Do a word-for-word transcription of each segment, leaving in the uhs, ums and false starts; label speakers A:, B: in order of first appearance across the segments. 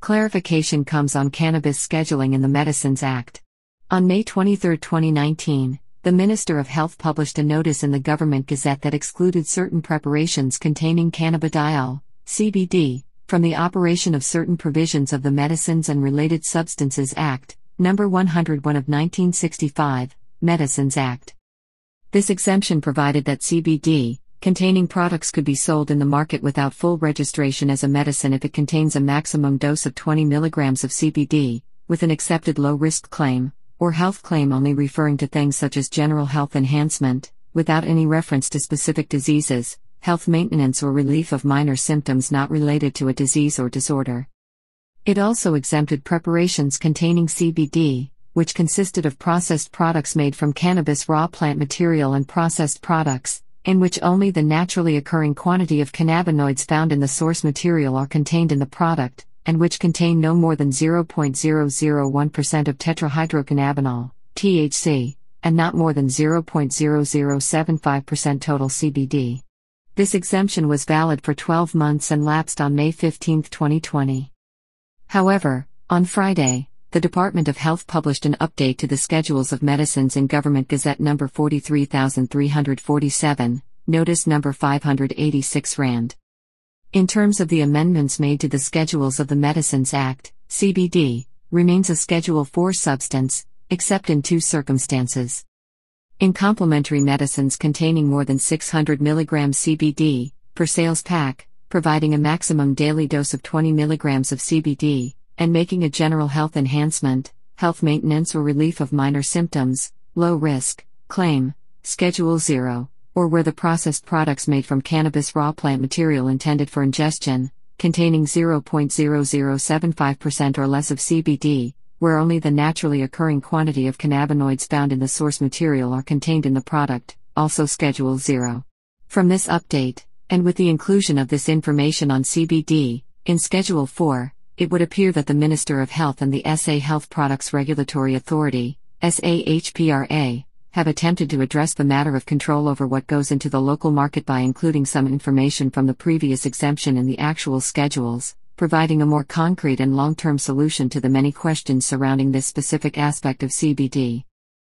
A: clarification comes on cannabis scheduling in the Medicines Act. On May twenty-third, twenty nineteen, the Minister of Health published a notice in the Government Gazette that excluded certain preparations containing cannabidiol, C B D, from the operation of certain provisions of the Medicines and Related Substances Act, number one hundred one of nineteen sixty-five, Medicines Act. This exemption provided that C B D, containing products could be sold in the market without full registration as a medicine if it contains a maximum dose of twenty milligrams of C B D, with an accepted low-risk claim, or health claim only referring to things such as general health enhancement, without any reference to specific diseases, health maintenance or relief of minor symptoms not related to a disease or disorder. It also exempted preparations containing C B D, which consisted of processed products made from cannabis raw plant material and processed products, in which only the naturally occurring quantity of cannabinoids found in the source material are contained in the product, and which contain no more than zero point zero zero one percent of tetrahydrocannabinol, T H C, and not more than zero point zero zero seven five percent total C B D. This exemption was valid for twelve months and lapsed on May fifteenth, twenty twenty. However, on Friday, the Department of Health published an update to the Schedules of Medicines in Government Gazette number forty-three thousand three hundred forty-seven, notice number five hundred eighty-six Rand. In terms of the amendments made to the Schedules of the Medicines Act, C B D remains a Schedule four substance, except in two circumstances. In complementary medicines containing more than six hundred milligrams C B D, per sales pack, providing a maximum daily dose of twenty milligrams of C B D, and making a general health enhancement, health maintenance or relief of minor symptoms, low risk, claim, Schedule zero, or where the processed products made from cannabis raw plant material intended for ingestion, containing zero point zero zero seven five percent or less of C B D, where only the naturally occurring quantity of cannabinoids found in the source material are contained in the product, also Schedule zero. From this update, and with the inclusion of this information on C B D, in Schedule four, it would appear that the Minister of Health and the S A Health Products Regulatory Authority, S A H P R A, have attempted to address the matter of control over what goes into the local market by including some information from the previous exemption in the actual schedules, providing a more concrete and long-term solution to the many questions surrounding this specific aspect of C B D.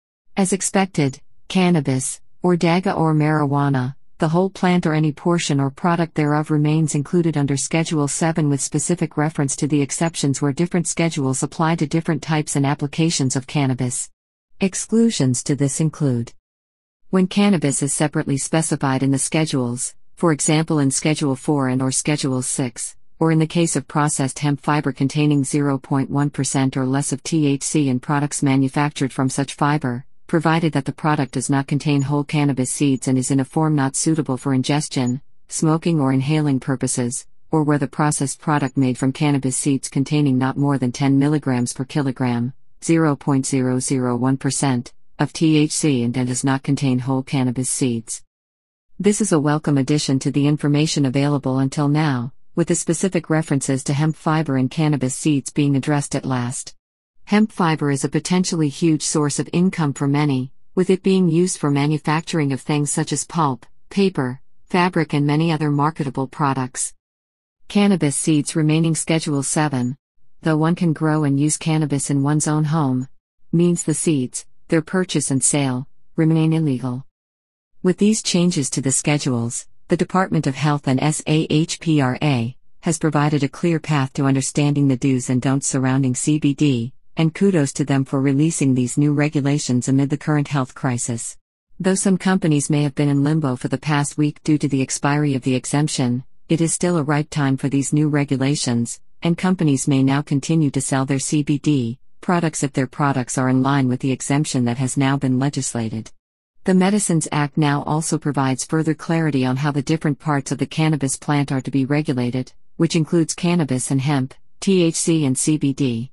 A: As expected, cannabis, or daga or marijuana, the whole plant or any portion or product thereof remains included under Schedule seven with specific reference to the exceptions where different schedules apply to different types and applications of cannabis. Exclusions to this include: when cannabis is separately specified in the schedules, for example in Schedule four and or Schedule six, or in the case of processed hemp fiber containing zero point one percent or less of T H C in products manufactured from such fiber, provided that the product does not contain whole cannabis seeds and is in a form not suitable for ingestion, smoking or inhaling purposes, or where the processed product made from cannabis seeds containing not more than ten milligrams per kilogram, zero point zero zero one percent, of T H C and does not contain whole cannabis seeds. This is a welcome addition to the information available until now, with the specific references to hemp fiber and cannabis seeds being addressed at last. Hemp fiber is a potentially huge source of income for many, with it being used for manufacturing of things such as pulp, paper, fabric and many other marketable products. Cannabis seeds remaining Schedule seven, though one can grow and use cannabis in one's own home, means the seeds, their purchase and sale, remain illegal. With these changes to the schedules, the Department of Health and S A H P R A has provided a clear path to understanding the do's and don'ts surrounding C B D, and kudos to them for releasing these new regulations amid the current health crisis. Though some companies may have been in limbo for the past week due to the expiry of the exemption, it is still a ripe time for these new regulations, and companies may now continue to sell their C B D products if their products are in line with the exemption that has now been legislated. The Medicines Act now also provides further clarity on how the different parts of the cannabis plant are to be regulated, which includes cannabis and hemp, T H C and C B D.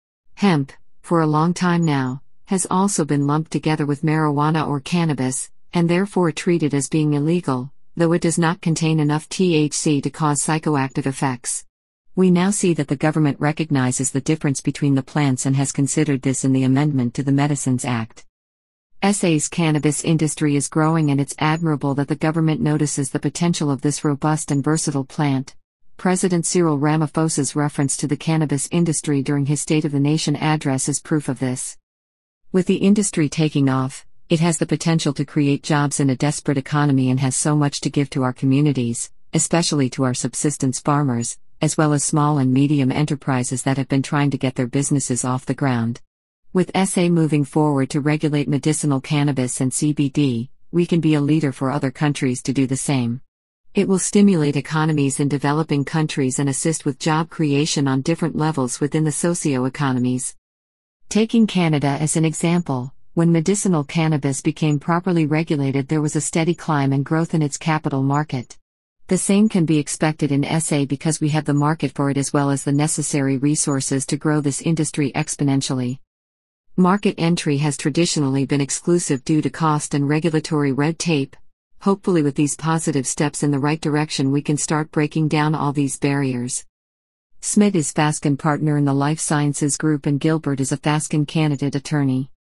A: Hemp, for a long time now, has also been lumped together with marijuana or cannabis, and therefore treated as being illegal, though it does not contain enough T H C to cause psychoactive effects. We now see that the government recognizes the difference between the plants and has considered this in the amendment to the Medicines Act. S A's cannabis industry is growing and it's admirable that the government notices the potential of this robust and versatile plant. President Cyril Ramaphosa's reference to the cannabis industry during his State of the Nation address is proof of this. With the industry taking off, it has the potential to create jobs in a desperate economy and has so much to give to our communities, especially to our subsistence farmers, as well as small and medium enterprises that have been trying to get their businesses off the ground. With S A moving forward to regulate medicinal cannabis and C B D, we can be a leader for other countries to do the same. It will stimulate economies in developing countries and assist with job creation on different levels within the socio-economies. Taking Canada as an example, when medicinal cannabis became properly regulated, there was a steady climb and growth in its capital market. The same can be expected in S A because we have the market for it as well as the necessary resources to grow this industry exponentially. Market entry has traditionally been exclusive due to cost and regulatory red tape. Hopefully, with these positive steps in the right direction, we can start breaking down all these barriers. Smith is Fasken partner in the Life Sciences Group and Gilbert is a Fasken candidate attorney.